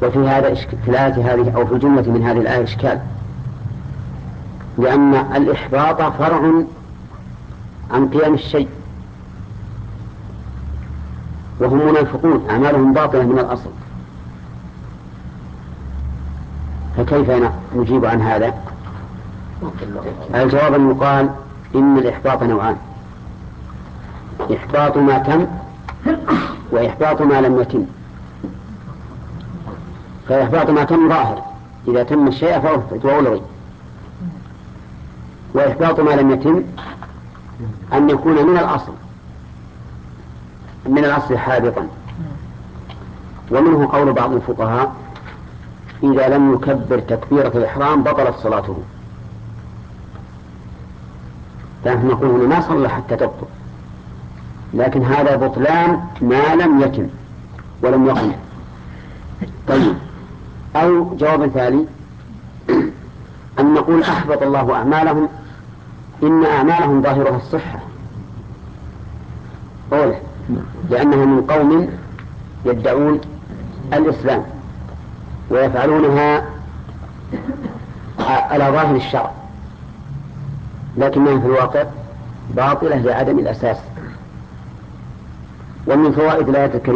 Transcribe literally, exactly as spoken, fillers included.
وفي هذا في الآية هذه أو في الجملة من هذه الآية إشكال، لأن الإحباط فرع عن قيام الشيء، وهم منافقون أعمالهم باطلة من الأصل، فكيف نجيب عن هذا؟ الجواب أن يقال إن الإحباط نوعان: إحباط ما تم وإحباط ما لم يتم. فإحباط ما تم ظاهر، إذا تم الشيء فأحبط وألغي، وإحباط ما لم يتم أن يكون من الأصل من الأصل حابطا. ومنه قول بعض الفقهاء: إذا لم يكبر تكبيرة الإحرام بطلت صلاته. فنحن نقول ما صلى حتى تبطل، لكن هذا بطلان ما لم يتم ولم يقم. طيب، أو جواب ثاني أن نقول أحبط الله أعمالهم، إن أعمالهم ظاهرها الصحة، أولا لأنهم من قوم يدعون الإسلام ويفعلونها على ظاهر الشرع، لكنها في الواقع باطلة لعدم الأساس. ومن فوائد الآية الكريمة